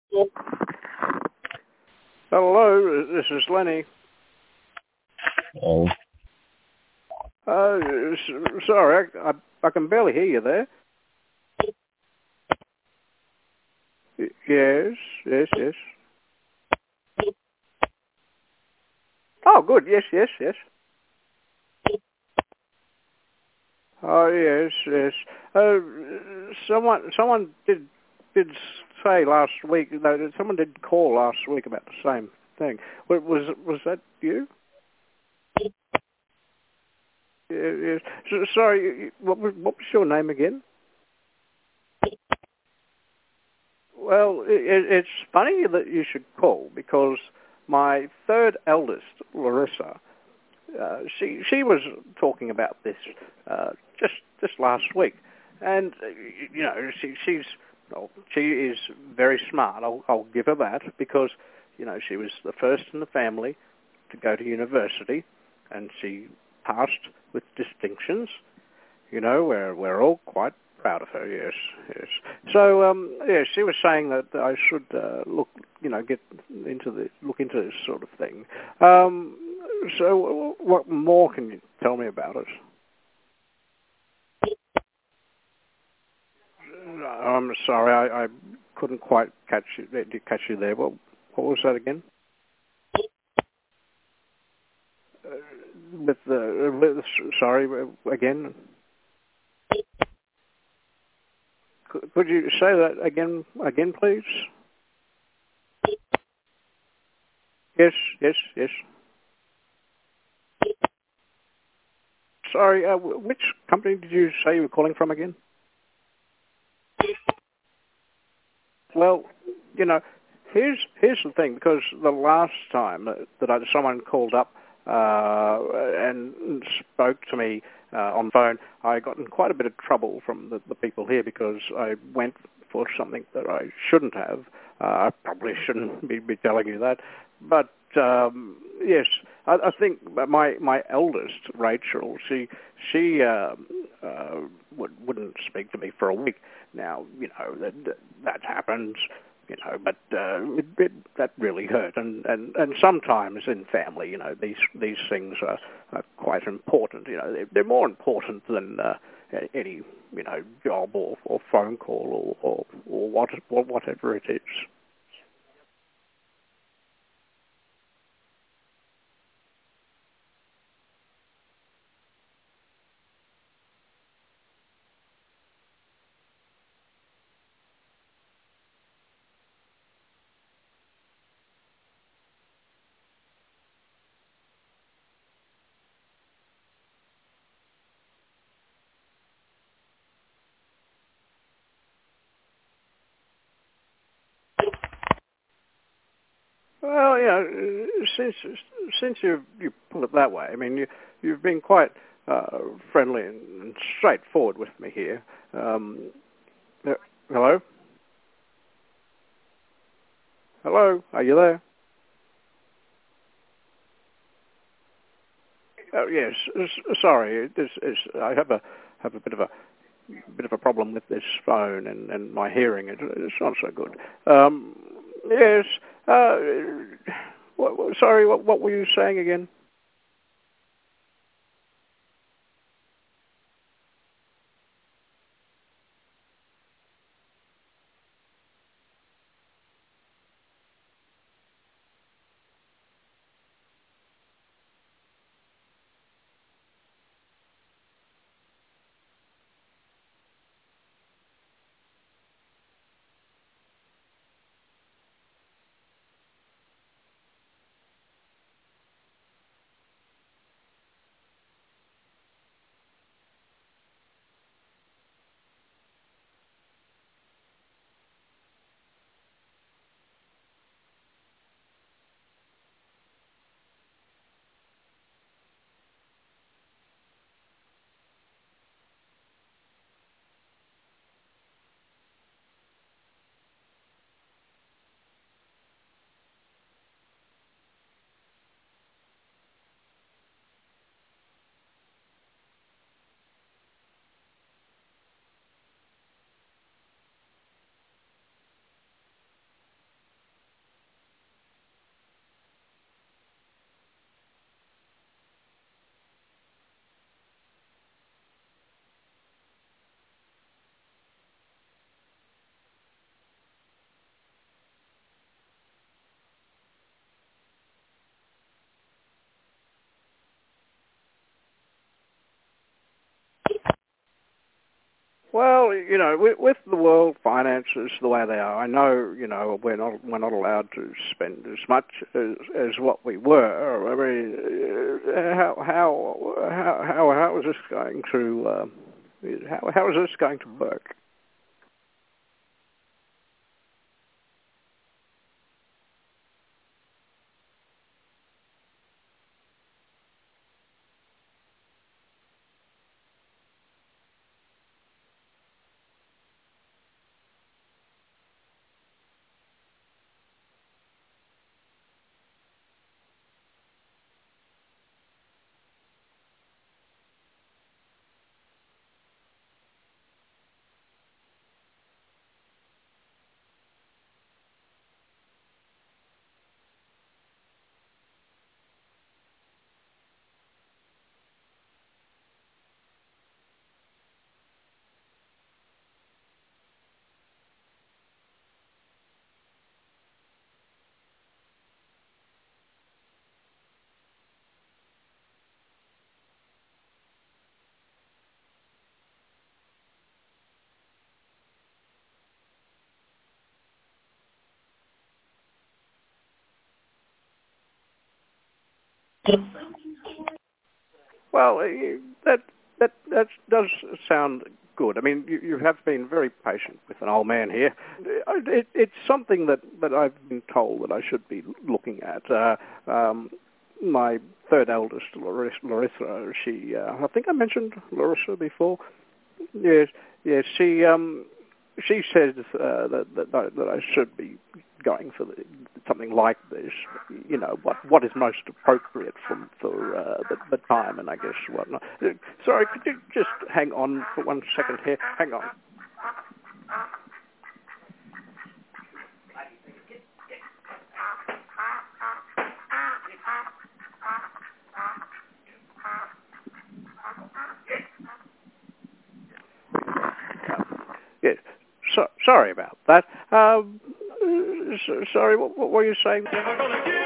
Hello, this is Lenny. Oh, Sorry, I can barely hear you there. Yes, yes. Oh, good. Yes. Oh, yes. Uh, someone did say last week. No, someone did call last week about the same thing. Was that you? Yes. Sorry. What was your name again? Well, it's funny that you should call because my third eldest, Larissa, she was talking about this just last week, and she is very smart. I'll give her that because she was the first in the family to go to university, and she passed with distinctions. We're all quite proud of her. Yes. So, she was saying that I should look into this sort of thing. So, what more can you tell me about it? I'm sorry, I couldn't quite catch you there. What was that again? Sorry, again. Could you say that again, please? Yes. Sorry, which company did you say you were calling from again? Well, here's the thing, because the last time that someone called up and spoke to me on the phone, I got in quite a bit of trouble from the people here because I went for something that I shouldn't have. I probably shouldn't be telling you that, but yes, I think my eldest, Rachel, she wouldn't speak to me for a week. Now, that happens, but that really hurt. And sometimes in family, these things are quite important. They're more important than any, job or phone call or whatever it is. Well, since you put it that way, I mean, you've been quite friendly and straightforward with me here. Uh, hello, are you there? Oh, yes. Sorry, I have a bit of a problem with this phone and my hearing. It's not so good. Yes. Uh, sorry. What were you saying again? Well, with the world finances the way they are, I know, we're not allowed to spend as much as what we were. I mean, how is this going to how is this going to work? Well, that does sound good. I mean, you have been very patient with an old man here. It's something that I've been told that I should be looking at. My third eldest, Larissa, she, I think I mentioned Larissa before. Yes, yes. She says that I should be going for something like this. What is most appropriate for the time, and I guess whatnot. Sorry, could you just hang on for 1 second here? Hang on. Yes. Sorry about that. Sorry, what were you saying?